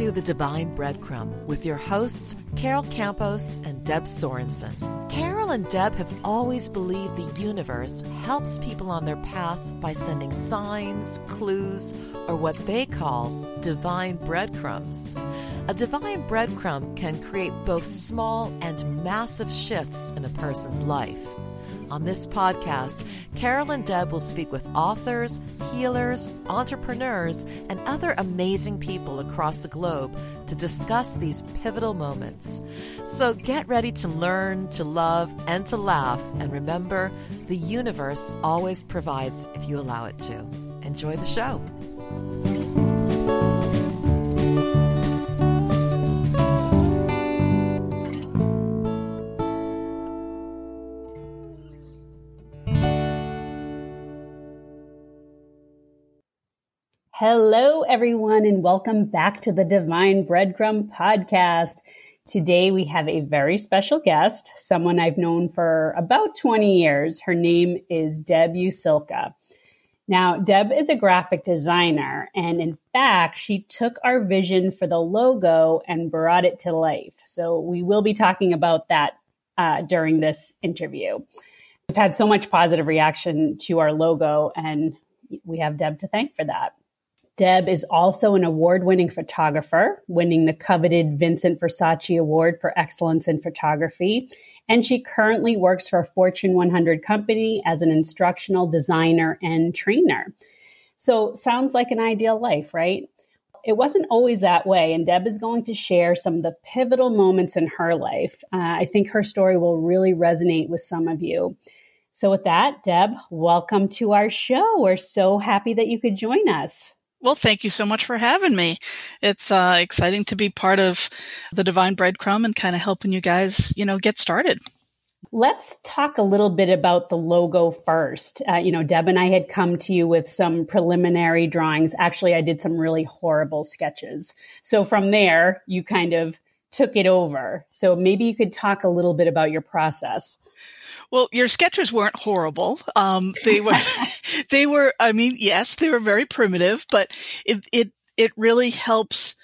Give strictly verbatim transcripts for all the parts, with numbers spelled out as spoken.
to The Divine Breadcrumb with your hosts, Carol Campos and Deb Sorensen. Carol and Deb have always believed the universe helps people on their path by sending signs, clues, or what they call divine breadcrumbs. A divine breadcrumb can create both small and massive shifts in a person's life. On this podcast, Carol and Deb will speak with authors, healers, entrepreneurs, and other amazing people across the globe to discuss these pivotal moments. So get ready to learn, to love, and to laugh. And remember, the universe always provides if you allow it to. Enjoy the show. Hello, everyone, and welcome back to the Divine Breadcrumb podcast. Today, we have a very special guest, someone I've known for about twenty years. Her name is Deb Usilka. Now, Deb is a graphic designer, and in fact, she took our vision for the logo and brought it to life. So we will be talking about that uh, during this interview. We've had so much positive reaction to our logo, and we have Deb to thank for that. Deb is also an award-winning photographer, winning the coveted Vincent Versace Award for Excellence in Photography. And she currently works for a Fortune one hundred company as an instructional designer and trainer. So sounds like an ideal life, right? It wasn't always that way. And Deb is going to share some of the pivotal moments in her life. Uh, I think her story will really resonate with some of you. So with that, Deb, welcome to our show. We're so happy that you could join us. Well, thank you so much for having me. It's uh, exciting to be part of the Divine Breadcrumb and kind of helping you guys, you know, get started. Let's talk a little bit about the logo first. Uh, you know, Deb and I had come to you with some preliminary drawings. Actually, I did some really horrible sketches. So from there, you kind of took it over. So maybe you could talk a little bit about your process. Well, your sketches weren't horrible. Um, they were, they were, I mean, yes, they were very primitive, but it, it, it really helps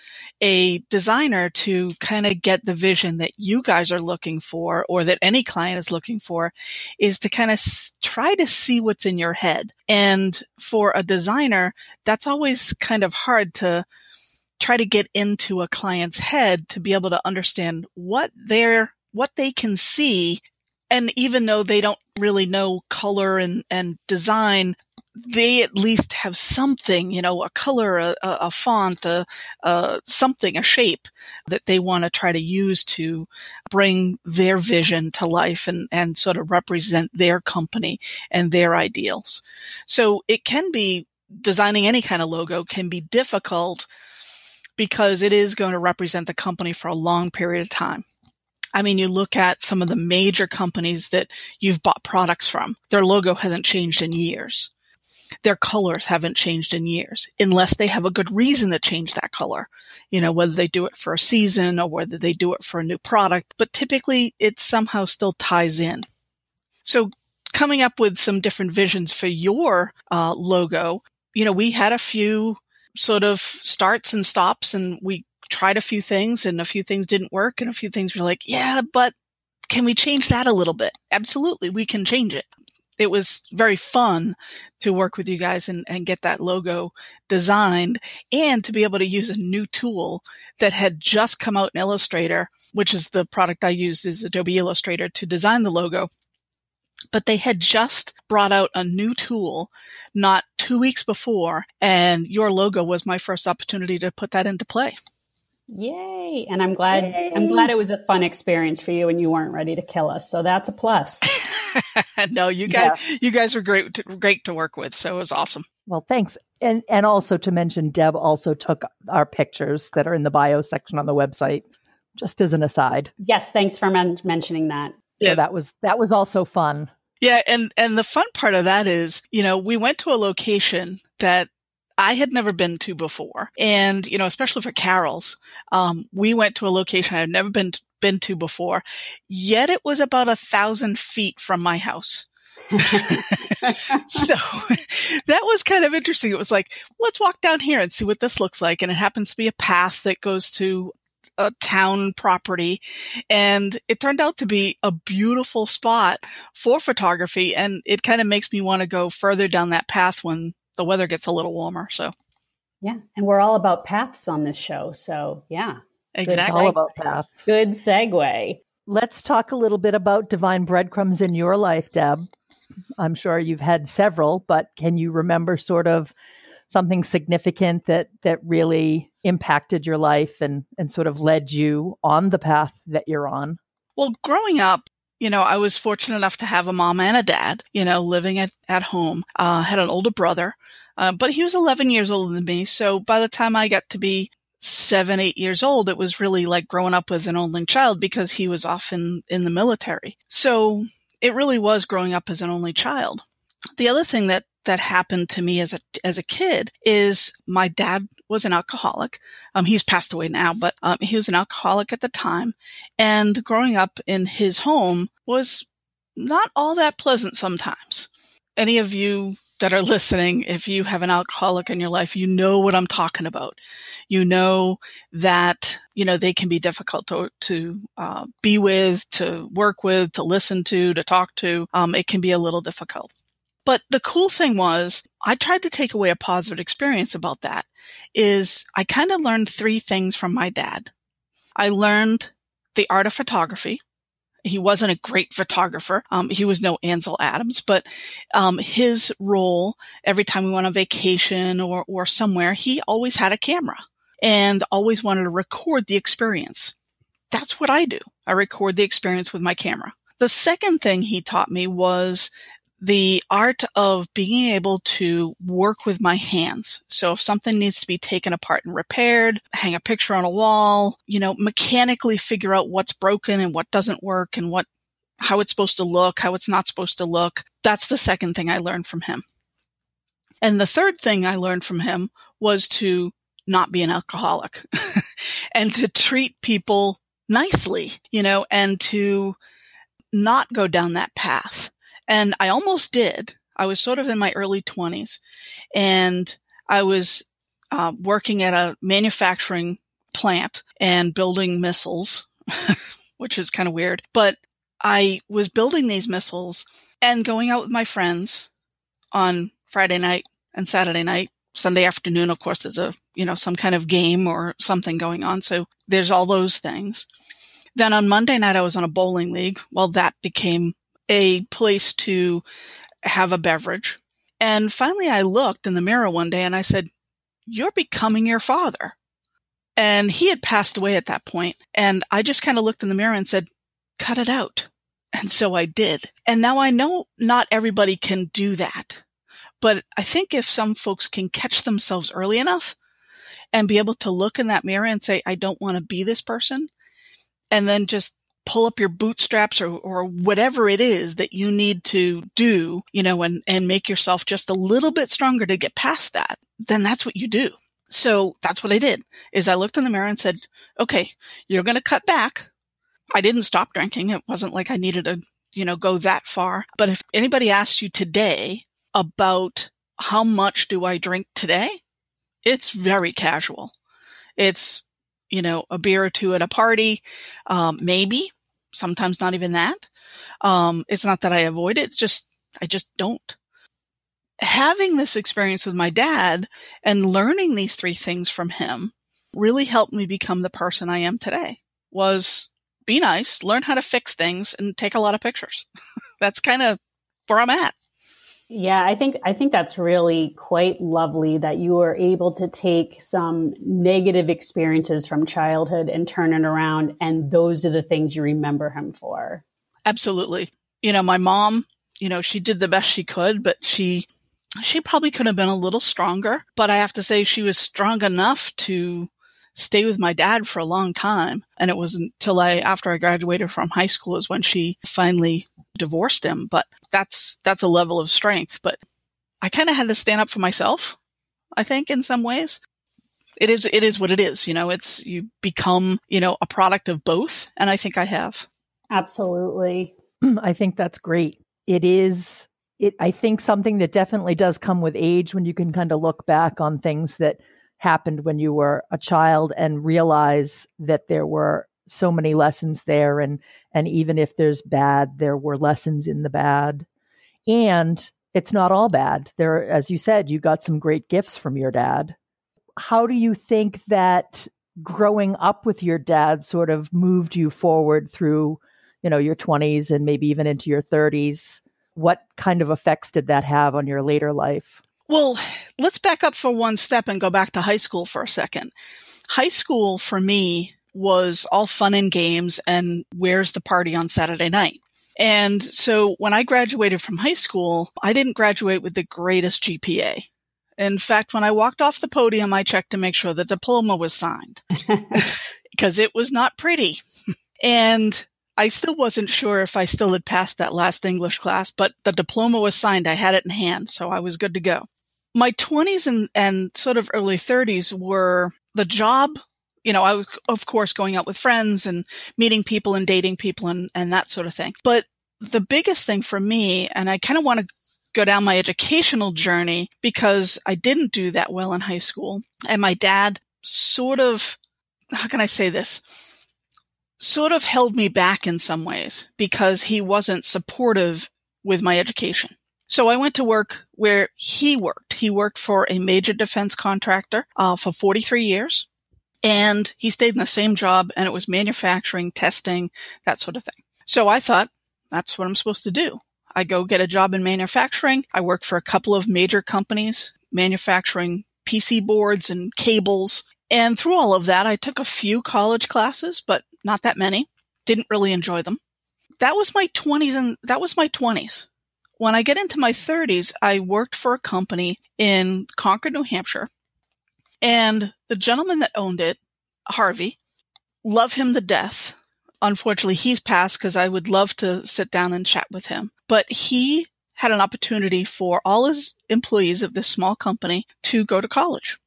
a designer to kind of get the vision that you guys are looking for, or that any client is looking for, is to kind of s- try to see what's in your head. And for a designer, that's always kind of hard to try to get into a client's head to be able to understand what they're, what they can see. And even though they don't really know color and, and design, they at least have something, you know, a color, a, a font, a, a something, a shape that they want to try to use to bring their vision to life and, and sort of represent their company and their ideals. So it can be, designing any kind of logo can be difficult because it is going to represent the company for a long period of time. I mean, you look at some of the major companies that you've bought products from, their logo hasn't changed in years. Their colors haven't changed in years, unless they have a good reason to change that color. You know, whether they do it for a season or whether they do it for a new product, but typically it somehow still ties in. So coming up with some different visions for your uh, logo, you know, we had a few sort of starts and stops, and we tried a few things, and a few things didn't work, and a few things were like, yeah, but can we change that a little bit? Absolutely, we can change it. It was very fun to work with you guys and, and get that logo designed, and to be able to use a new tool that had just come out in Illustrator, which is the product I used, is Adobe Illustrator, to design the logo. But they had just brought out a new tool not two weeks before, and your logo was my first opportunity to put that into play. Yay. And I'm glad, Yay. I'm glad it was a fun experience for you and you weren't ready to kill us. So that's a plus. No, you guys, Yeah. you guys were great, to, great to work with. So it was awesome. Well, thanks. And and also to mention, Deb also took our pictures that are in the bio section on the website, just as an aside. Yes. Thanks for men- mentioning that. Yeah. So that was, that was also fun. Yeah. And, and the fun part of that is, you know, we went to a location that I had never been to before. And, you know, especially for Carol's, um, we went to a location I had never been, been to before, yet it was about a thousand feet from my house. So that was kind of interesting. It was like, let's walk down here and see what this looks like. And it happens to be a path that goes to a town property. And it turned out to be a beautiful spot for photography. And it kind of makes me want to go further down that path when the weather gets a little warmer. So, yeah. And we're all about paths on this show. So, yeah. Exactly. It's all about paths. Good segue. Let's talk a little bit about divine breadcrumbs in your life, Deb. I'm sure you've had several, but can you remember sort of something significant that, that really impacted your life and, and sort of led you on the path that you're on? Well, growing up, you know, I was fortunate enough to have a mom and a dad, you know, living at, at home. Uh, had an older brother, uh, but he was eleven years older than me. So by the time I got to be seven, eight years old, it was really like growing up as an only child because he was off in, in the military. So it really was growing up as an only child. The other thing that, that happened to me as a, as a kid is my dad was an alcoholic. Um, he's passed away now, but, um, he was an alcoholic at the time. And growing up in his home was not all that pleasant sometimes. Any of you that are listening, if you have an alcoholic in your life, you know what I'm talking about. You know that, you know, they can be difficult to, to uh, be with, to work with, to listen to, to talk to. Um, it can be a little difficult. But the cool thing was I tried to take away a positive experience about that is I kind of learned three things from my dad. I learned the art of photography. He wasn't a great photographer. Um, he was no Ansel Adams, but um, his role every time we went on vacation or, or somewhere, he always had a camera and always wanted to record the experience. That's what I do. I record the experience with my camera. The second thing he taught me was the art of being able to work with my hands. So if something needs to be taken apart and repaired, hang a picture on a wall, you know, mechanically figure out what's broken and what doesn't work and what, how it's supposed to look, how it's not supposed to look. That's the second thing I learned from him. And the third thing I learned from him was to not be an alcoholic and to treat people nicely, you know, and to not go down that path. And I almost did. I was sort of in my early twenties and I was uh, working at a manufacturing plant and building missiles, which is kind of weird. But I was building these missiles and going out with my friends on Friday night and Saturday night. Sunday afternoon, of course, there's a, you know, some kind of game or something going on. So there's all those things. Then on Monday night, I was on a bowling league. Well, that became a place to have a beverage. And finally I looked in the mirror one day and I said, "You're becoming your father." And he had passed away at that point. And I just kind of looked in the mirror and said, "Cut it out." And so I did. And now I know not everybody can do that. But I think if some folks can catch themselves early enough and be able to look in that mirror and say, "I don't want to be this person," and then just pull up your bootstraps or, or whatever it is that you need to do, you know, and, and make yourself just a little bit stronger to get past that, then that's what you do. So that's what I did is I looked in the mirror and said, okay, you're going to cut back. I didn't stop drinking. It wasn't like I needed to, you know, go that far. But if anybody asked you today about how much do I drink today, it's very casual. It's, you know, a beer or two at a party, um, maybe. Sometimes not even that. Um, it's not that I avoid it. It's just, I just don't. Having this experience with my dad and learning these three things from him really helped me become the person I am today. Was be nice, learn how to fix things, and take a lot of pictures. That's kind of where I'm at. Yeah, I think I think that's really quite lovely that you were able to take some negative experiences from childhood and turn it around, and those are the things you remember him for. Absolutely. You know, my mom, you know, she did the best she could, but she she probably could have been a little stronger. But I have to say she was strong enough to stay with my dad for a long time. And it wasn't until I, after I graduated from high school is when she finally divorced him. But that's, that's a level of strength. But I kind of had to stand up for myself, I think, in some ways. It is, it is what it is. You know, it's, you become, you know, a product of both. And I think I have. Absolutely. I think that's great. It is it, I think something that definitely does come with age when you can kind of look back on things that happened when you were a child and realize that there were so many lessons there. And, and even if there's bad, there were lessons in the bad. And it's not all bad. There, as you said, you got some great gifts from your dad. How do you think that growing up with your dad sort of moved you forward through, you know, your twenties and maybe even into your thirties? What kind of effects did that have on your later life? Well, let's back up for one step and go back to high school for a second. High school for me was all fun and games and where's the party on Saturday night? And so when I graduated from high school, I didn't graduate with the greatest G P A. In fact, when I walked off the podium, I checked to make sure the diploma was signed because it was not pretty. And I still wasn't sure if I still had passed that last English class, but the diploma was signed. I had it in hand, so I was good to go. My twenties and, and sort of early thirties were the job. You know, I was, of course, going out with friends and meeting people and dating people and, and that sort of thing. But the biggest thing for me, and I kind of want to go down my educational journey because I didn't do that well in high school. And my dad sort of, how can I say this? Sort of held me back in some ways because he wasn't supportive with my education. So I went to work where he worked. He worked for a major defense contractor uh, for forty-three years. And he stayed in the same job, and it was manufacturing, testing, that sort of thing. So I thought, that's what I'm supposed to do. I go get a job in manufacturing. I worked for a couple of major companies, manufacturing P C boards and cables. And through all of that, I took a few college classes, but not that many. Didn't really enjoy them. That was my twenties, and that was my twenties. When I get into my thirties, I worked for a company in Concord, New Hampshire. And the gentleman that owned it, Harvey, love him to death. Unfortunately, he's passed because I would love to sit down and chat with him. But he had an opportunity for all his employees of this small company to go to college.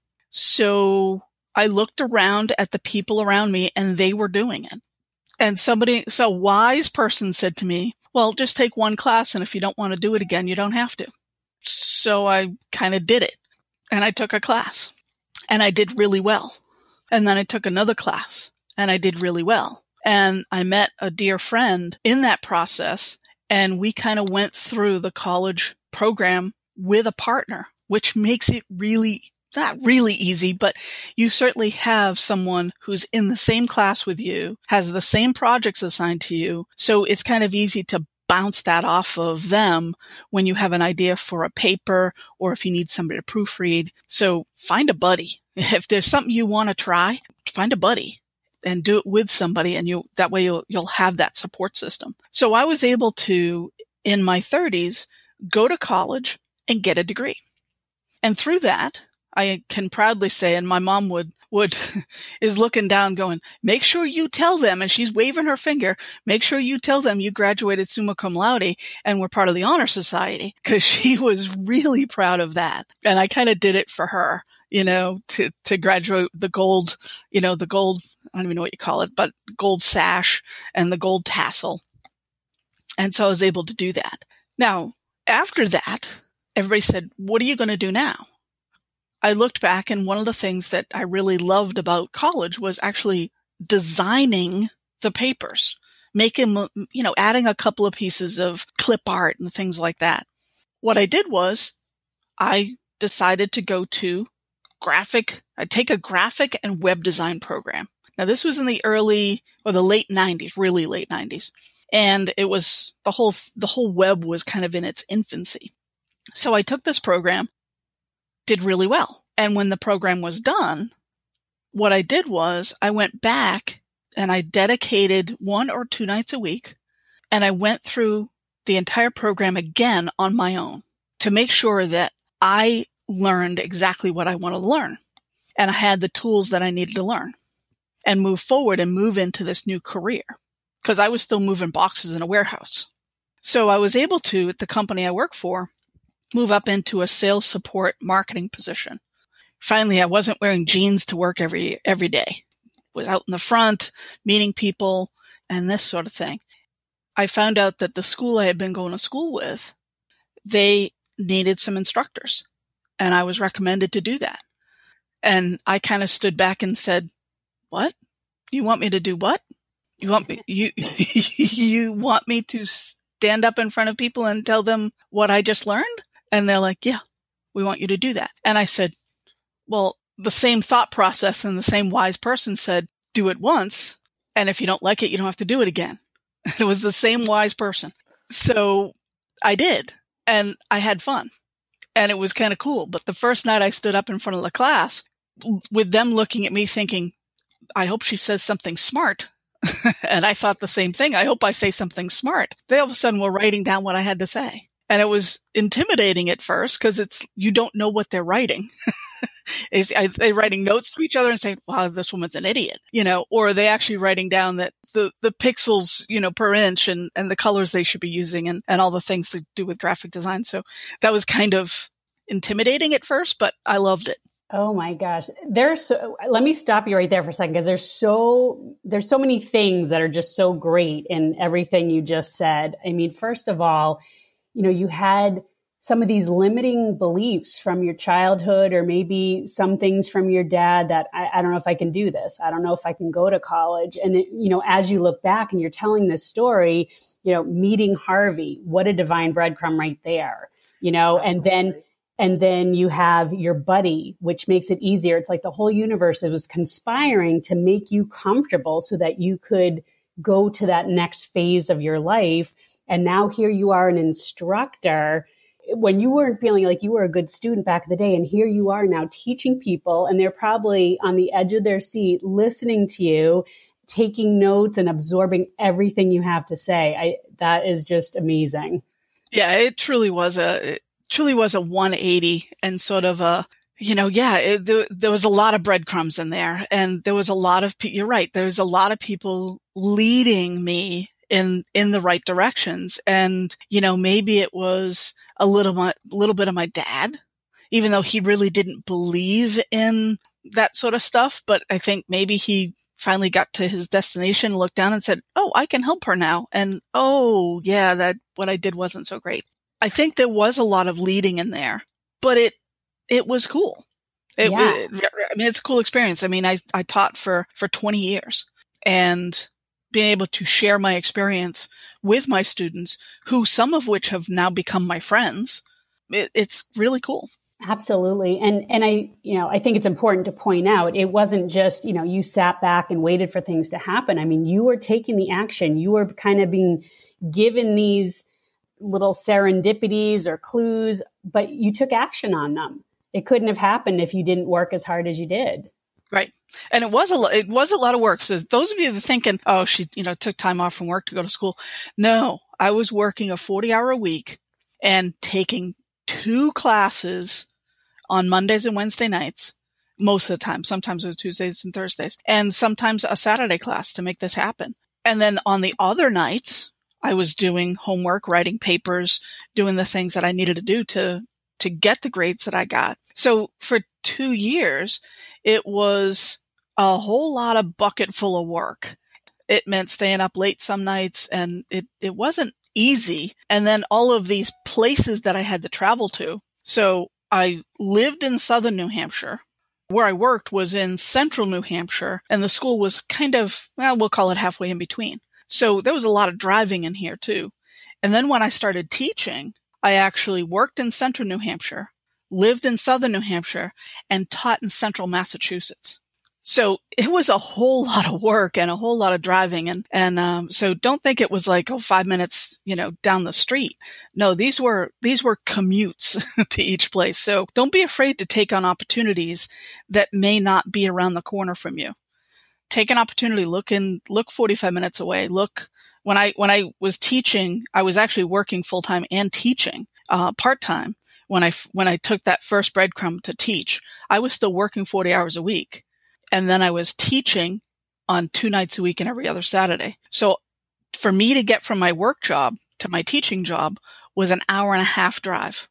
So I looked around at the people around me and they were doing it. And somebody, so a wise person said to me, well, just take one class and if you don't want to do it again, you don't have to. So I kind of did it and I took a class. And I did really well. And then I took another class and I did really well. And I met a dear friend in that process. And we kind of went through the college program with a partner, which makes it really, not really easy, but you certainly have someone who's in the same class with you, has the same projects assigned to you. So it's kind of easy to bounce that off of them when you have an idea for a paper or if you need somebody to proofread. So find a buddy. If there's something you want to try, find a buddy and do it with somebody. And you, that way you'll, you'll have that support system. So I was able to, in my thirties, go to college and get a degree. And through that, I can proudly say, and my mom would, would, is looking down going, make sure you tell them, and she's waving her finger, make sure you tell them you graduated summa cum laude and were part of the honor society, because she was really proud of that. And I kind of did it for her, you know, to, to graduate the gold, you know, the gold, I don't even know what you call it, but gold sash and the gold tassel. And so I was able to do that. Now, after that, everybody said, what are you going to do now? I looked back, and one of the things that I really loved about college was actually designing the papers, making, you know, adding a couple of pieces of clip art and things like that. What I did was I decided to go to graphic, I'd take a graphic and web design program. Now, this was in the early or the late nineties, really late nineties. And it was the whole, the whole web was kind of in its infancy. So I took this program, did really well. And when the program was done, what I did was I went back and I dedicated one or two nights a week and I went through the entire program again on my own to make sure that I learned exactly what I wanted to learn. And I had the tools that I needed to learn and move forward and move into this new career because I was still moving boxes in a warehouse. So I was able to, at the company I work for, move up into a sales support marketing position. Finally, I wasn't wearing jeans to work every every day. Was out in the front, meeting people, and this sort of thing. I found out that the school I had been going to school with, they needed some instructors, and I was recommended to do that. And I kind of stood back and said, what? You want me to do what? You want me, you, you want me to stand up in front of people and tell them what I just learned? And they're like, yeah, we want you to do that. And I said, well, the same thought process and the same wise person said, do it once. And if you don't like it, you don't have to do it again. It was the same wise person. So I did, and I had fun, and it was kind of cool. But the first night I stood up in front of the class with them looking at me thinking, I hope she says something smart. And I thought the same thing. I hope I say something smart. They all of a sudden were writing down what I had to say. And it was intimidating at first because it's, you don't know what they're writing. Is are they writing notes to each other and saying, wow, this woman's an idiot, you know, or are they actually writing down that the, the pixels, you know, per inch and, and the colors they should be using and, and all the things to do with graphic design. So that was kind of intimidating at first, but I loved it. Oh my gosh. There's so, let me stop you right there for a second, because there's so, there's so many things that are just so great in everything you just said. I mean, first of all, you know, you had some of these limiting beliefs from your childhood, or maybe some things from your dad that I, I don't know if I can do this. I don't know if I can go to college. And, it, you know, as you look back and you're telling this story, you know, meeting Harvey, what a divine breadcrumb right there, you know, Absolutely. and then, and then you have your buddy, which makes it easier. It's like the whole universe was conspiring to make you comfortable so that you could go to that next phase of your life. And now here you are, an instructor, when you weren't feeling like you were a good student back in the day, and here you are now teaching people, and they're probably on the edge of their seat listening to you, taking notes and absorbing everything you have to say. I, that is just amazing. Yeah, it truly was a, it truly was a one eighty and sort of a, you know, yeah, it, there, there was a lot of breadcrumbs in there, and there was a lot of, you're right, there's a lot of people leading me in, in the right directions. And, you know, maybe it was a little, a little bit of my dad, even though he really didn't believe in that sort of stuff. But I think maybe he finally got to his destination, looked down and said, oh, I can help her now. And, oh yeah, that what I did wasn't so great. I think there was a lot of leading in there, but it, it was cool. It, yeah. it, I mean, it's a cool experience. I mean, I, I taught for, for twenty years, and being able to share my experience with my students, who some of which have now become my friends, it, it's really cool. Absolutely. And, and I, you know, I think it's important to point out, it wasn't just, you know, you sat back and waited for things to happen. I mean, you were taking the action. You were kind of being given these little serendipities or clues, but you took action on them. It couldn't have happened if you didn't work as hard as you did. Right. And it was a lot, it was a lot of work. So those of you that are thinking, oh, she, you know, took time off from work to go to school. No, I was working a forty hour a week and taking two classes on Mondays and Wednesday nights, most of the time. Sometimes it was Tuesdays and Thursdays, and sometimes a Saturday class to make this happen. And then on the other nights, I was doing homework, writing papers, doing the things that I needed to do to, to get the grades that I got. So for two years, it was a whole lot of bucket full of work. It meant staying up late some nights, and it, it wasn't easy. And then all of these places that I had to travel to. So I lived in southern New Hampshire. Where I worked was in central New Hampshire, and the school was kind of, well, we'll call it halfway in between. So there was a lot of driving in here too. And then when I started teaching, I actually worked in central New Hampshire, lived in southern New Hampshire, and taught in central Massachusetts. So it was a whole lot of work and a whole lot of driving. And, and, um, so don't think it was like, oh, five minutes, you know, down the street. No, these were, these were commutes to each place. So don't be afraid to take on opportunities that may not be around the corner from you. Take an opportunity, look in, look forty-five minutes away. Look, when I, when I was teaching, I was actually working full time and teaching, uh, part time. When I, when I took that first breadcrumb to teach, I was still working forty hours a week. And then I was teaching on two nights a week and every other Saturday. So for me to get from my work job to my teaching job was an hour and a half drive.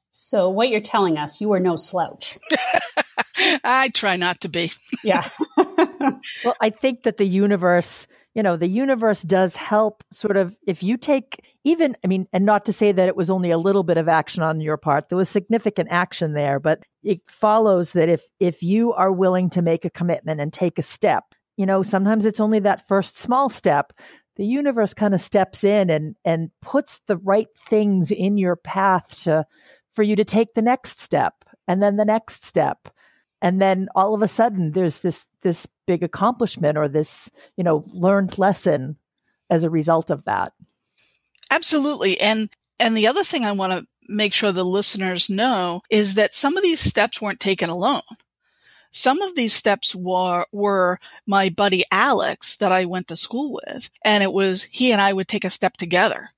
So what you're telling us, you are no slouch. I try not to be. Yeah. Well, I think that the universe you know, the universe does help sort of, if you take even, I mean, and not to say that it was only a little bit of action on your part, there was significant action there, but it follows that if, if you are willing to make a commitment and take a step, you know, sometimes it's only that first small step, the universe kind of steps in and, and puts the right things in your path to, for you to take the next step and then the next step. And then all of a sudden there's this, this big accomplishment or this, you know, learned lesson as a result of that. Absolutely. And, and the other thing I want to make sure the listeners know is that some of these steps weren't taken alone. Some of these steps were, were my buddy Alex that I went to school with. And it was, he and I would take a step together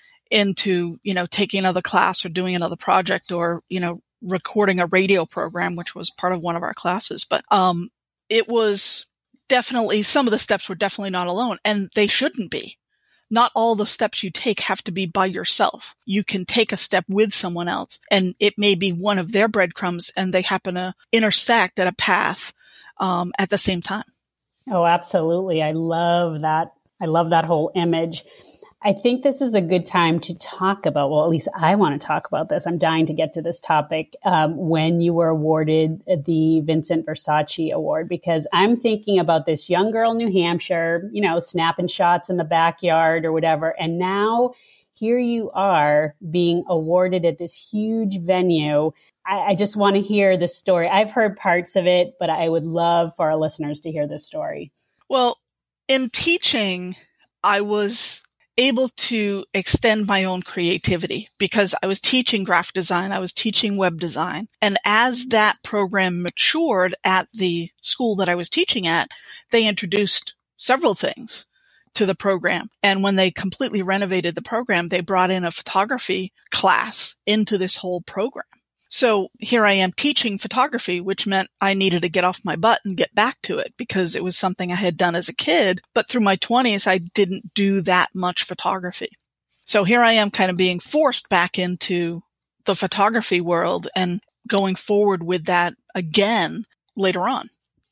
into, you know, taking another class or doing another project or, you know, recording a radio program, which was part of one of our classes. But, um, it was definitely, some of the steps were definitely not alone, and they shouldn't be. Not all the steps you take have to be by yourself. You can take a step with someone else, and it may be one of their breadcrumbs, and they happen to intersect at a path um, at the same time. Oh, absolutely. I love that. I love that whole image. I think this is a good time to talk about, well, at least I want to talk about this. I'm dying to get to this topic. Um, when you were awarded the Vincent Versace Award, because I'm thinking about this young girl in New Hampshire, you know, snapping shots in the backyard or whatever. And now here you are being awarded at this huge venue. I, I just want to hear the story. I've heard parts of it, but I would love for our listeners to hear this story. Well, in teaching, I was able to extend my own creativity because I was teaching graphic design, I was teaching web design. And as that program matured at the school that I was teaching at, they introduced several things to the program. And when they completely renovated the program, they brought in a photography class into this whole program. So here I am teaching photography, which meant I needed to get off my butt and get back to it because it was something I had done as a kid. But through my twenties, I didn't do that much photography. So here I am kind of being forced back into the photography world and going forward with that again later on.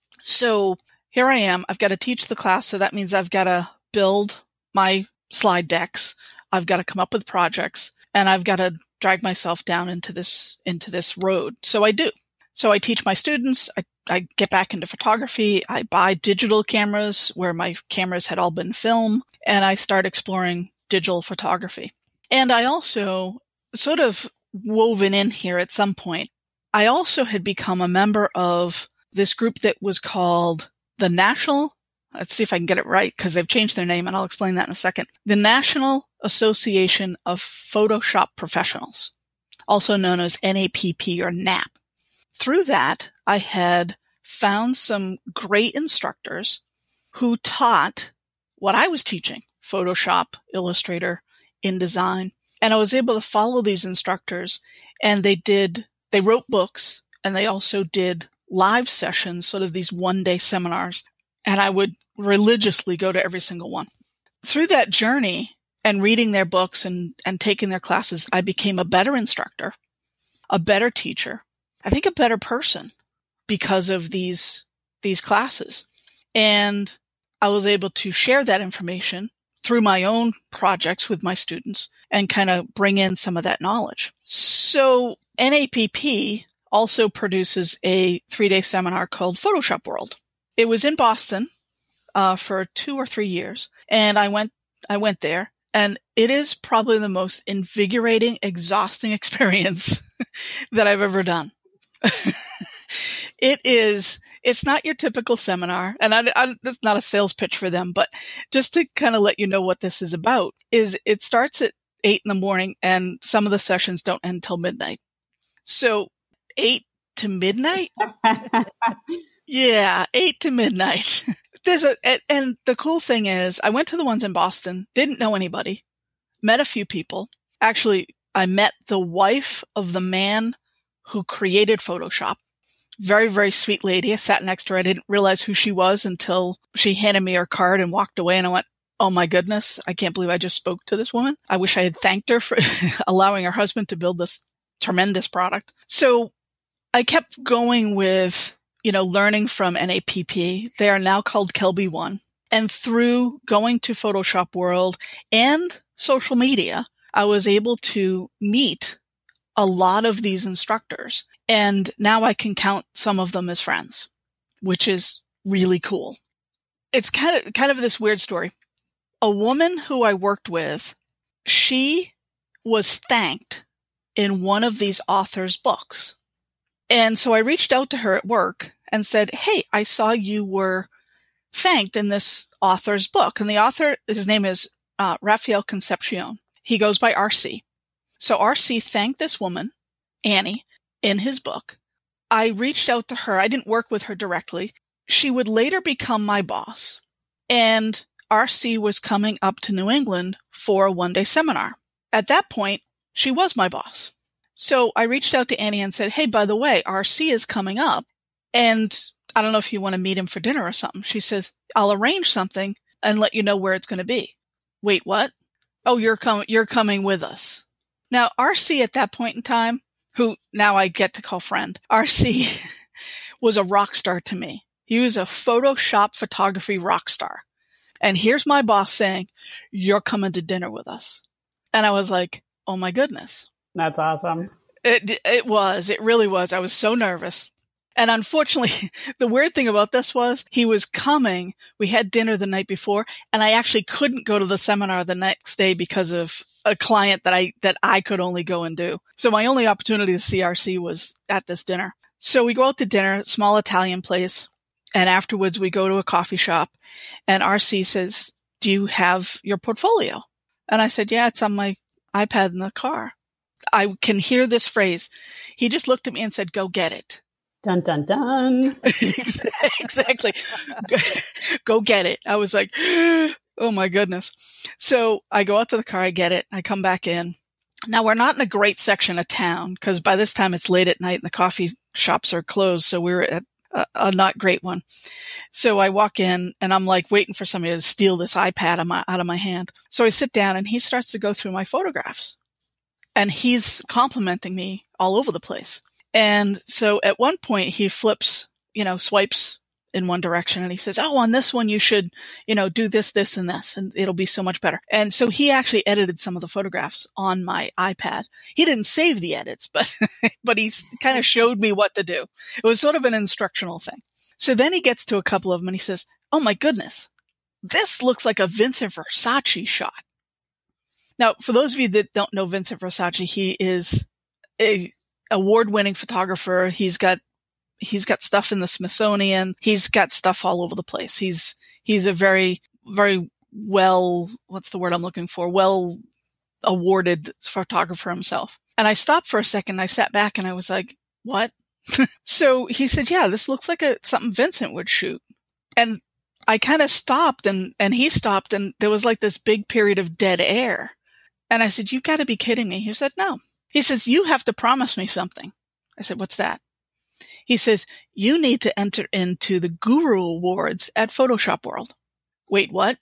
So here I am. I've got to teach the class. So that means I've got to build my slide decks. I've got to come up with projects, and I've got to drag myself down into this, into this road. So I do. So I teach my students. I, I get back into photography. I buy digital cameras where my cameras had all been film, and I start exploring digital photography. And I also sort of woven in here at some point, I also had become a member of this group that was called the National, let's see if I can get it right because they've changed their name and I'll explain that in a second. The National Association of Photoshop Professionals, also known as N A P P or N A P. Through that, I had found some great instructors who taught what I was teaching, Photoshop, Illustrator, InDesign. And I was able to follow these instructors, and they did, they wrote books, and they also did live sessions, sort of these one-day seminars. And I would religiously go to every single one. Through that journey and reading their books and, and taking their classes, I became a better instructor, a better teacher, I think a better person because of these, these classes. And I was able to share that information through my own projects with my students and kind of bring in some of that knowledge. So N A P P also produces a three-day seminar called Photoshop World. It was in Boston uh, for two or three years, and I went I went there, and it is probably the most invigorating, exhausting experience that I've ever done. It is. It's not your typical seminar, and I, I, it's not a sales pitch for them, but just to kind of let you know what this is about, is it starts at eight in the morning, and some of the sessions don't end till midnight. So eight to midnight? Yeah, eight to midnight. There's a, and the cool thing is I went to the ones in Boston, didn't know anybody, met a few people. Actually, I met the wife of the man who created Photoshop. Very, very sweet lady. I sat next to her. I didn't realize who she was until she handed me her card and walked away. And I went, oh my goodness, I can't believe I just spoke to this woman. I wish I had thanked her for allowing her husband to build this tremendous product. So I kept going with, you know, learning from N A P P. They are now called Kelby One. And through going to Photoshop World and social media, I was able to meet a lot of these instructors. And now I can count some of them as friends, which is really cool. It's kind of, kind of this weird story. A woman who I worked with, she was thanked in one of these authors' books. And so I reached out to her at work and said, hey, I saw you were thanked in this author's book. And the author, his name is uh, Rafael Concepcion. He goes by R C. So R C thanked this woman, Annie, in his book. I reached out to her. I didn't work with her directly. She would later become my boss. And R C was coming up to New England for a one-day seminar. At that point, she was my boss. So I reached out to Annie and said, hey, by the way, R C is coming up. And I don't know if you want to meet him for dinner or something. She says, I'll arrange something and let you know where it's going to be. Wait, what? Oh, you're coming, you're coming with us. Now, R C at that point in time, who now I get to call friend, R C was a rock star to me. He was a Photoshop photography rock star. And here's my boss saying, you're coming to dinner with us. And I was like, oh my goodness. That's awesome. It, it was, it really was. I was so nervous. And unfortunately, the weird thing about this was he was coming. We had dinner the night before, and I actually couldn't go to the seminar the next day because of a client that I, that I could only go and do. So my only opportunity to see R C was at this dinner. So we go out to dinner, small Italian place. And afterwards we go to a coffee shop, and R C says, do you have your portfolio? And I said, yeah, it's on my iPad in the car. I can hear this phrase. He just looked at me and said, go get it. Dun, dun, dun. Exactly. Go get it. I was like, oh my goodness. So I go out to the car, I get it. I come back in. Now we're not in a great section of town because by this time it's late at night and the coffee shops are closed. So we were at a, a not great one. So I walk in and I'm like waiting for somebody to steal this iPad out of my, out of my hand. So I sit down and he starts to go through my photographs and he's complimenting me all over the place. And so at one point he flips, you know, swipes in one direction and he says, oh, on this one, you should, you know, do this, this, and this, and it'll be so much better. And so he actually edited some of the photographs on my iPad. He didn't save the edits, but, but he kind of showed me what to do. It was sort of an instructional thing. So then he gets to a couple of them and he says, oh my goodness, this looks like a Vincent Versace shot. Now, for those of you that don't know Vincent Versace, he is a award-winning photographer. He's got, he's got stuff in the Smithsonian. He's got stuff all over the place. He's, he's a very, very well, what's the word I'm looking for? Well awarded photographer himself. And I stopped for a second. I sat back and I was like, what? So he said, yeah, this looks like a, something Vincent would shoot. And I kind of stopped and, and he stopped and there was like this big period of dead air. And I said, you've got to be kidding me. He said, no. He says, you have to promise me something. I said, what's that? He says, you need to enter into the Guru Awards at Photoshop World. Wait, what?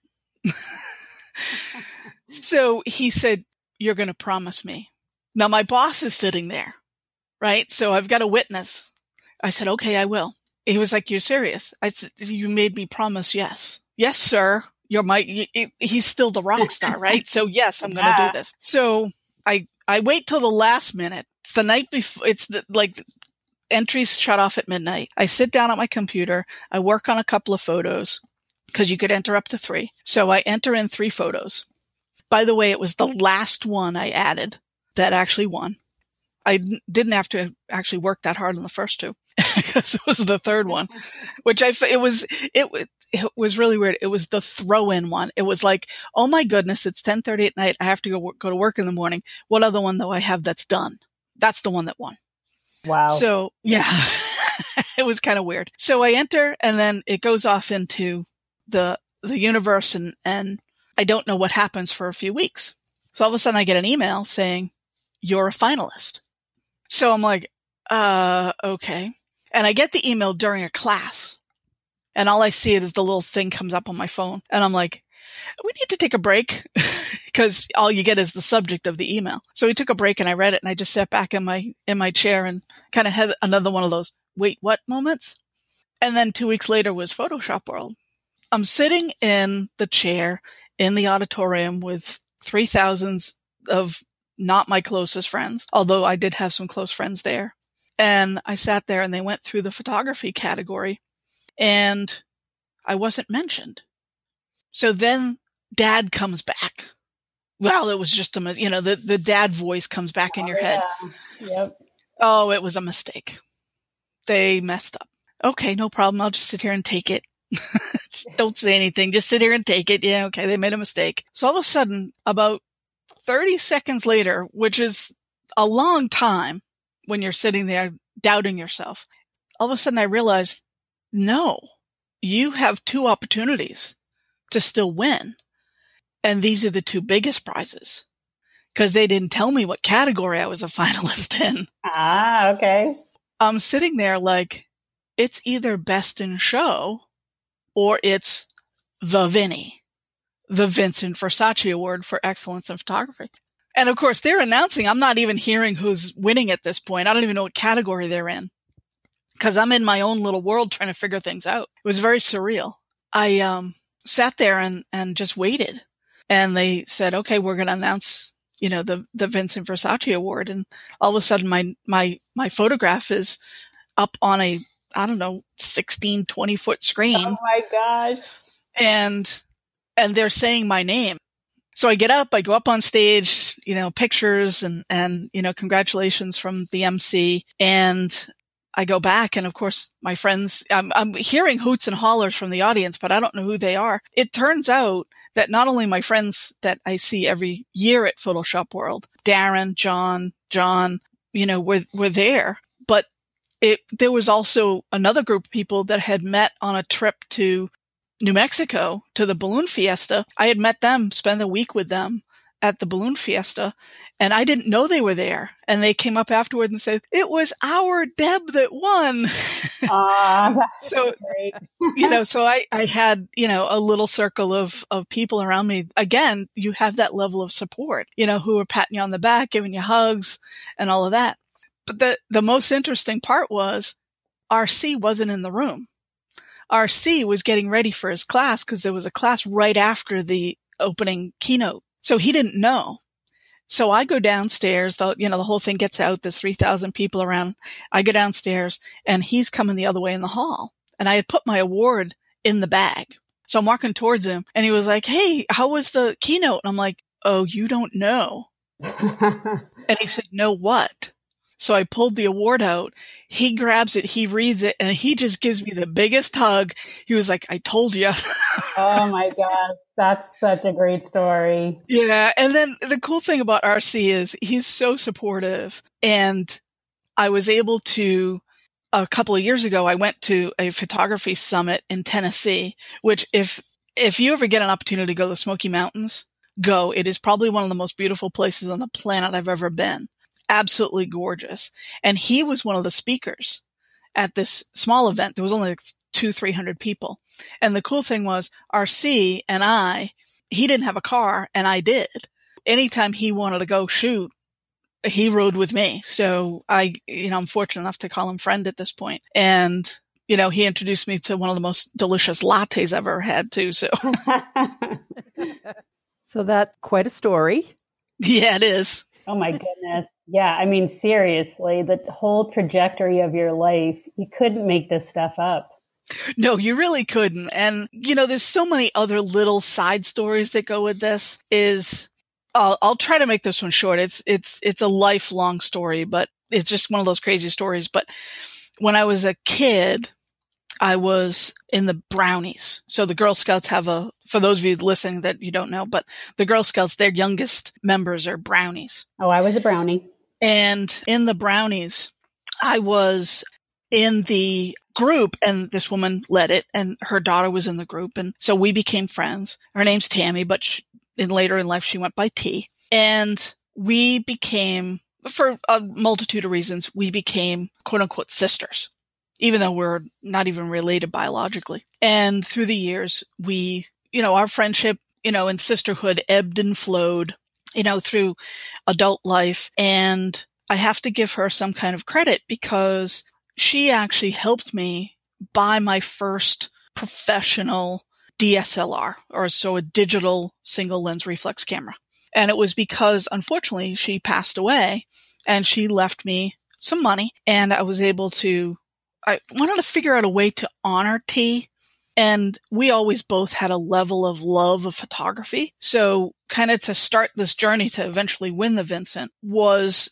So he said, you're going to promise me. Now my boss is sitting there, right? So I've got a witness. I said, okay, I will. He was like, you're serious? I said, you made me promise. Yes. Yes, sir. You're my, you, he's still the rock star, right? So yes, I'm going to yeah. do this. So I, I wait till the last minute. It's the night before, it's the, like entries shut off at midnight. I sit down at my computer. I work on a couple of photos because you could enter up to three. So I enter in three photos. By the way, it was the last one I added that actually won. I didn't have to actually work that hard on the first two because it was the third one, which I, it was, it, it was really weird. It was the throw-in one. It was like, oh my goodness, it's ten thirty at night. I have to go, go to work in the morning. What other one do I have that's done? That's the one that won. Wow. So yeah, it was kind of weird. So I enter and then it goes off into the, the universe and, and I don't know what happens for a few weeks. So all of a sudden I get an email saying, you're a finalist. So I'm like, uh, okay. And I get the email during a class and all I see is the little thing comes up on my phone. And I'm like, we need to take a break because all you get is the subject of the email. So we took a break and I read it and I just sat back in my, in my chair and kind of had another one of those, wait, what moments? And then two weeks later was Photoshop World. I'm sitting in the chair in the auditorium with three thousands of not my closest friends, although I did have some close friends there. And I sat there and they went through the photography category and I wasn't mentioned. So then Dad comes back. Well, it was just a, you know, the, the dad voice comes back in your oh, head. Yeah. Yep. Oh, it was a mistake. They messed up. Okay, no problem. I'll just sit here and take it. Don't say anything. Just sit here and take it. Yeah, okay, they made a mistake. So all of a sudden, about thirty seconds later, which is a long time when you're sitting there doubting yourself, all of a sudden I realized, no, you have two opportunities to still win. And these are the two biggest prizes because they didn't tell me what category I was a finalist in. Ah, okay. I'm sitting there like, it's either Best in Show or it's the Vinny, the Vincent Versace Award for Excellence in Photography. And of course, they're announcing, I'm not even hearing who's winning at this point. I don't even know what category they're in because I'm in my own little world trying to figure things out. It was very surreal. I um, sat there and, and just waited. And they said, okay, we're going to announce, you know, the, the Vincent Versace Award. And all of a sudden my, my, my photograph is up on a, I don't know, sixteen, twenty foot screen. Oh my gosh. And, and they're saying my name. So I get up, I go up on stage, you know, pictures and, and, you know, congratulations from the M C. And I go back and of course my friends, I'm, I'm hearing hoots and hollers from the audience, but I don't know who they are. It turns out that not only my friends that I see every year at Photoshop World, Darren, John, John, you know, were, were there, but it, there was also another group of people that had met on a trip to New Mexico to the Balloon Fiesta. I had met them, spent a week with them at the Balloon Fiesta, and I didn't know they were there. And they came up afterward and said, it was our Deb that won. Ah, that's so, great. you know, so I, I had, you know, a little circle of, of people around me. Again, you have that level of support, you know, who are patting you on the back, giving you hugs and all of that. But the, the most interesting part was R C wasn't in the room. R C was getting ready for his class because there was a class right after the opening keynote. So he didn't know. So I go downstairs, the, you know, the whole thing gets out. There's three thousand people around. I go downstairs and he's coming the other way in the hall. And I had put my award in the bag. So I'm walking towards him and he was like, hey, how was the keynote? And I'm like, oh, you don't know. And he said, no, what? So I pulled the award out. He grabs it, he reads it, and he just gives me the biggest hug. He was like, I told you. Oh my gosh. That's such a great story. Yeah. And then the cool thing about R C is he's so supportive. And I was able to, a couple of years ago, I went to a photography summit in Tennessee, which if, if you ever get an opportunity to go to the Smoky Mountains, go. It is probably one of the most beautiful places on the planet I've ever been. Absolutely gorgeous. And he was one of the speakers at this small event. There was only like two, three hundred people. And the cool thing was R C and I, he didn't have a car and I did. Anytime he wanted to go shoot, he rode with me. So I, you know, I'm fortunate enough to call him friend at this point. And, you know, he introduced me to one of the most delicious lattes I've ever had too. So, so that's quite a story. Yeah, it is. Oh my goodness. Yeah. I mean, seriously, the whole trajectory of your life, you couldn't make this stuff up. No, you really couldn't. And, you know, there's so many other little side stories that go with this is, I'll, I'll try to make this one short. It's, it's, it's a lifelong story, but it's just one of those crazy stories. But when I was a kid, I was in the Brownies. So the Girl Scouts have a, for those of you listening that you don't know, but the Girl Scouts, their youngest members are Brownies. Oh, I was a Brownie. And in the Brownies, I was in the group and this woman led it and her daughter was in the group. And so we became friends. Her name's Tammy, but she, in later in life, she went by T. And we became, for a multitude of reasons, we became quote unquote sisters, even though we're not even related biologically. And through the years, we, you know, our friendship, you know, and sisterhood ebbed and flowed, you know, through adult life. And I have to give her some kind of credit because she actually helped me buy my first professional D S L R, or so a digital single lens reflex camera. And it was because, unfortunately, she passed away and she left me some money, and I was able to, I wanted to figure out a way to honor T. And we always both had a level of love of photography. So kind of to start this journey to eventually win the Vincent was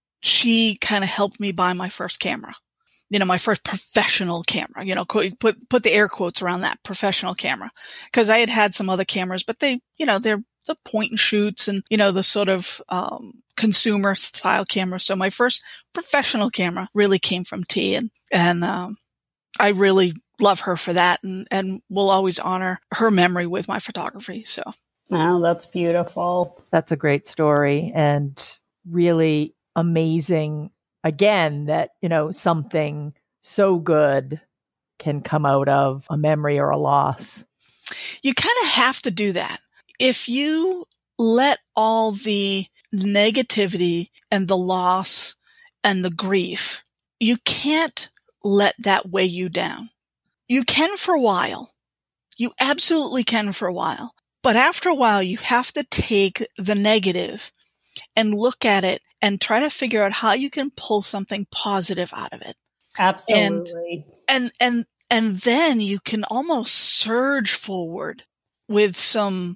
she kind of helped me buy my first camera. You know, my first professional camera, you know, put, put the air quotes around that, professional camera. Cause I had had some other cameras, but they, you know, they're the point and shoots and, you know, the sort of, um, consumer style camera. So my first professional camera really came from T, and, and, um, I really love her for that, and, and will always honor her memory with my photography. So. Wow, that's beautiful. That's a great story, and really amazing. Again, that, you know, something so good can come out of a memory or a loss. You kind of have to do that. If you let all the negativity and the loss and the grief, you can't let that weigh you down. You can for a while. You absolutely can for a while. But after a while, you have to take the negative and look at it and try to figure out how you can pull something positive out of it. Absolutely. And, and, and, and then you can almost surge forward with some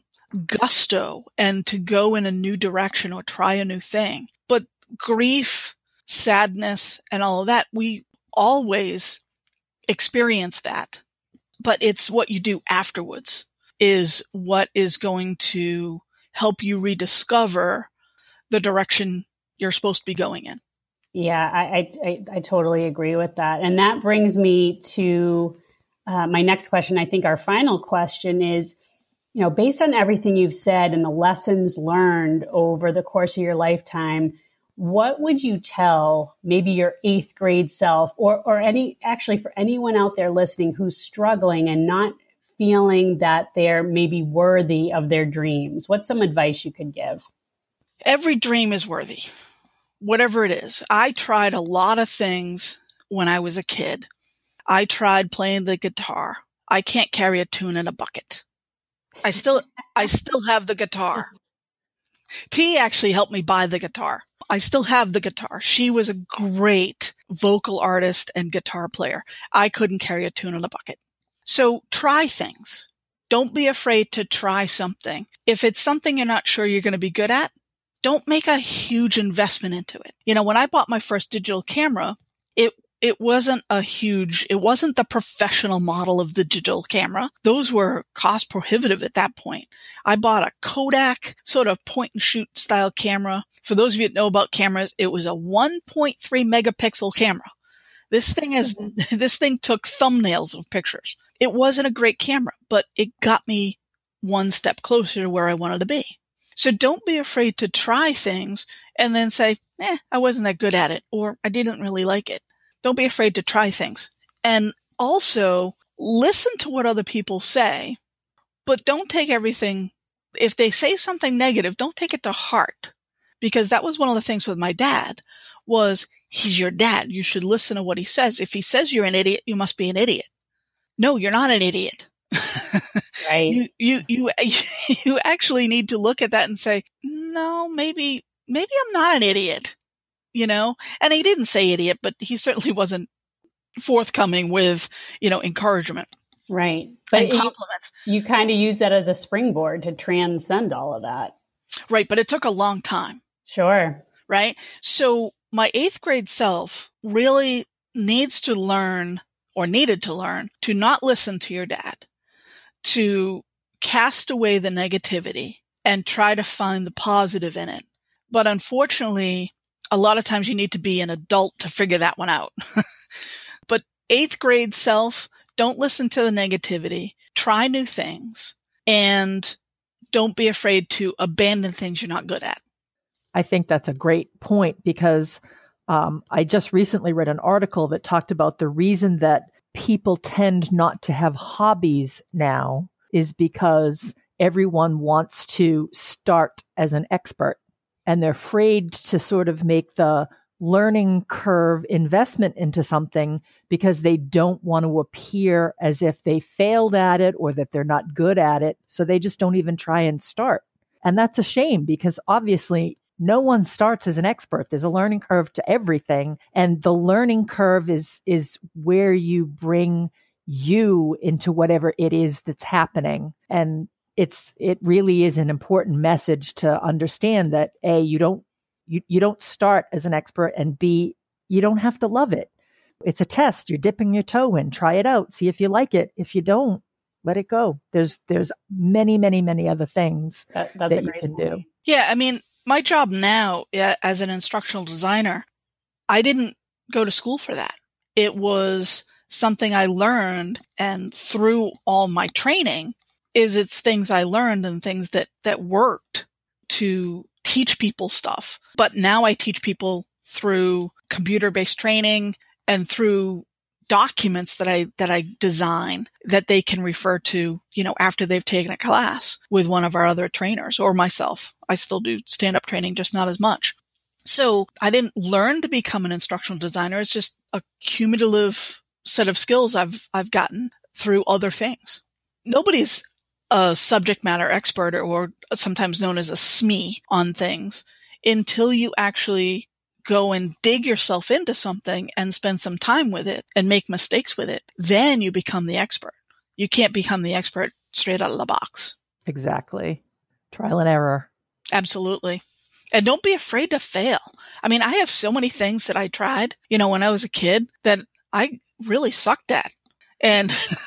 gusto and to go in a new direction or try a new thing. But grief, sadness, and all of that, we always experience that. But it's what you do afterwards is what is going to help you rediscover the direction you're supposed to be going in. Yeah, I, I, I totally agree with that. And that brings me to uh, my next question. I think our final question is, you know, based on everything you've said and the lessons learned over the course of your lifetime, what would you tell maybe your eighth grade self, or, or any, actually for anyone out there listening who's struggling and not feeling that they're maybe worthy of their dreams? What's some advice you could give? Every dream is worthy, whatever it is. I tried a lot of things when I was a kid. I tried playing the guitar. I can't carry a tune in a bucket. I still, I still have the guitar. T actually helped me buy the guitar. I still have the guitar. She was a great vocal artist and guitar player. I couldn't carry a tune in a bucket. So try things. Don't be afraid to try something. If it's something you're not sure you're going to be good at, don't make a huge investment into it. You know, when I bought my first digital camera, it it wasn't a huge, it wasn't the professional model of the digital camera. Those were cost prohibitive at that point. I bought a Kodak sort of point and shoot style camera. For those of you that know about cameras, it was a one point three megapixel camera. This thing is, this thing took thumbnails of pictures. It wasn't a great camera, but it got me one step closer to where I wanted to be. So don't be afraid to try things and then say, eh, I wasn't that good at it, or I didn't really like it. Don't be afraid to try things. And also listen to what other people say, but don't take everything. If they say something negative, don't take it to heart, because that was one of the things with my dad was he's your dad. You should listen to what he says. If he says you're an idiot, you must be an idiot. No, you're not an idiot. Right. You, you, you, you actually need to look at that and say, no, maybe, maybe I'm not an idiot, you know? And he didn't say idiot, but he certainly wasn't forthcoming with, you know, encouragement. Right. But and compliments. You, you kind of use that as a springboard to transcend all of that. Right. But it took a long time. Sure. Right. So my eighth grade self really needs to learn or needed to learn to not listen to your dad, to cast away the negativity and try to find the positive in it. But unfortunately, a lot of times you need to be an adult to figure that one out. But eighth grade self, don't listen to the negativity, try new things, and don't be afraid to abandon things you're not good at. I think that's a great point, because um, I just recently read an article that talked about the reason that people tend not to have hobbies now is because everyone wants to start as an expert, and they're afraid to sort of make the learning curve investment into something because they don't want to appear as if they failed at it or that they're not good at it. So they just don't even try and start. And that's a shame because obviously no one starts as an expert. There's a learning curve to everything. And the learning curve is, is where you bring you into whatever it is that's happening. And it's, it really is an important message to understand that A, you don't, you, you don't start as an expert, and B, you don't have to love it. It's a test. You're dipping your toe in, try it out, see if you like it. If you don't, let it go. There's, there's many, many, many other things that, that's that a you great can point. do. Yeah. I mean, my job now uh, as an instructional designer, I didn't go to school for that. It was something I learned, and through all my training is it's things I learned and things that, that worked to teach people stuff. But now I teach people through computer-based training and through documents that I, that I design that they can refer to, you know, after they've taken a class with one of our other trainers or myself. I still do stand-up training, just not as much. So I didn't learn to become an instructional designer. It's just a cumulative set of skills I've, I've gotten through other things. Nobody's a subject matter expert, or sometimes known as a S M E on things, until you actually go and dig yourself into something and spend some time with it and make mistakes with it. Then you become the expert. You can't become the expert straight out of the box. Exactly. Trial and error. Absolutely. And don't be afraid to fail. I mean, I have so many things that I tried, you know, when I was a kid that I really sucked at. And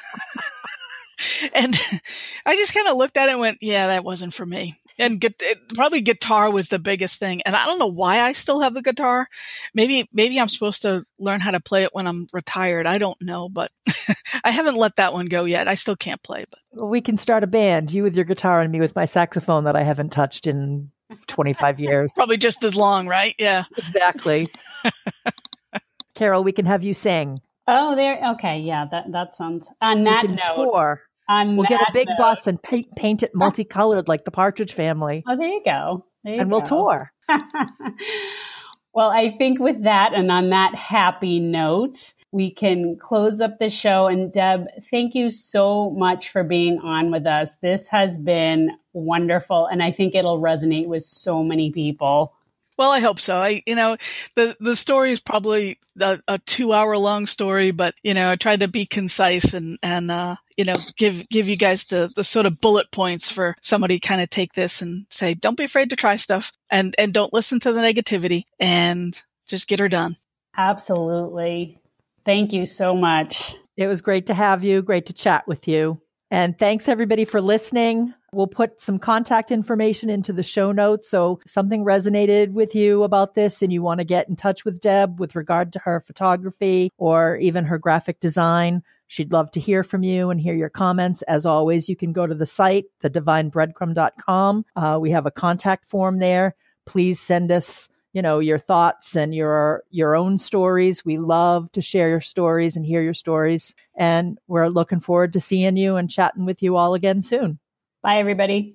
and I just kind of looked at it and went, yeah, that wasn't for me. And get, it, probably guitar was the biggest thing. And I don't know why I still have the guitar. Maybe, maybe I'm supposed to learn how to play it when I'm retired. I don't know, but I haven't let that one go yet. I still can't play, but well, we can start a band, you with your guitar and me with my saxophone that I haven't touched in twenty-five years. Probably just as long, right? Yeah. Exactly. Carol, we can have you sing. Oh, there. Okay. Yeah. That, that sounds, on that we can note. Tour. On we'll that get a big note, bus and paint, paint it multicolored like the Partridge Family. Oh, there you go. There you and we'll go. tour. Well, I think with that and on that happy note, we can close up the show. And Deb, thank you so much for being on with us. This has been wonderful. And I think it'll resonate with so many people. Well, I hope so. I, you know, the, the story is probably a, a two hour long story, but, you know, I tried to be concise and, and, uh, you know, give, give you guys the, the sort of bullet points for somebody kind of take this and say, don't be afraid to try stuff, and, and don't listen to the negativity, and just get her done. Absolutely. Thank you so much. It was great to have you. Great to chat with you. And thanks everybody for listening. We'll put some contact information into the show notes. So if something resonated with you about this and you want to get in touch with Deb with regard to her photography or even her graphic design, she'd love to hear from you and hear your comments. As always, you can go to the site, the divine breadcrumb dot com. Uh, we have a contact form there. Please send us, you know, your thoughts and your, your own stories. We love to share your stories and hear your stories. And we're looking forward to seeing you and chatting with you all again soon. Bye, everybody.